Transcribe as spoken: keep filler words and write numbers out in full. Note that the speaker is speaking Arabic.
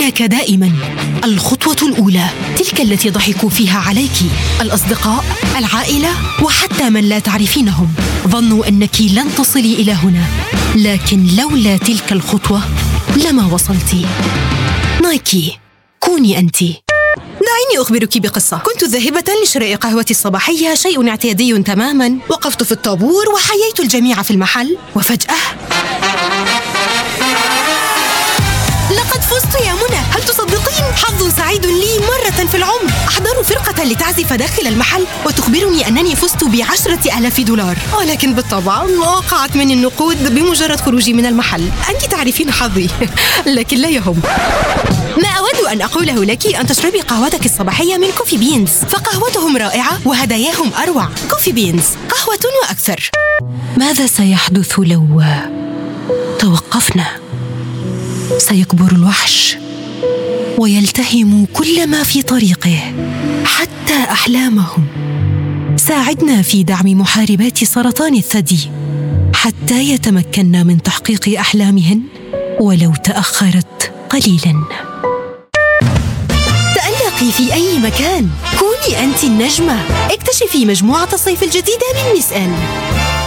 هناك دائما الخطوة الأولى، تلك التي ضحكوا فيها عليك. الأصدقاء، العائلة، وحتى من لا تعرفينهم ظنوا أنك لن تصلي إلى هنا، لكن لولا تلك الخطوة لما وصلت. نايكي، كوني أنت. دعيني أخبرك بقصة. كنت ذاهبة لشراء قهوتي الصباحية، شيء اعتيادي تماما. وقفت في الطابور وحييت الجميع في المحل، وفجأة لقد فزت يا منى. هل تصدقين؟ حظ سعيد لي مرة في العمر. أحضروا فرقة لتعزف داخل المحل وتخبرني أنني فزت بعشرة آلاف دولار، ولكن بالطبع وقعت مني النقود بمجرد خروجي من المحل. أنت تعرفين حظي. لكن لا يهم. ما أود أن أقوله لك أن تشربي قهوتك الصباحية من كوفي بينز، فقهوتهم رائعة وهداياهم أروع. كوفي بينز، قهوة وأكثر. ماذا سيحدث لو توقفنا؟ سيكبر الوحش ويلتهم كل ما في طريقه، حتى أحلامهم. ساعدنا في دعم محاربات سرطان الثدي حتى يتمكن من تحقيق أحلامهن ولو تأخرت قليلاً. تألقي في أي مكان، كوني أنت النجمة. اكتشفي مجموعة الصيف الجديدة من ميس إن.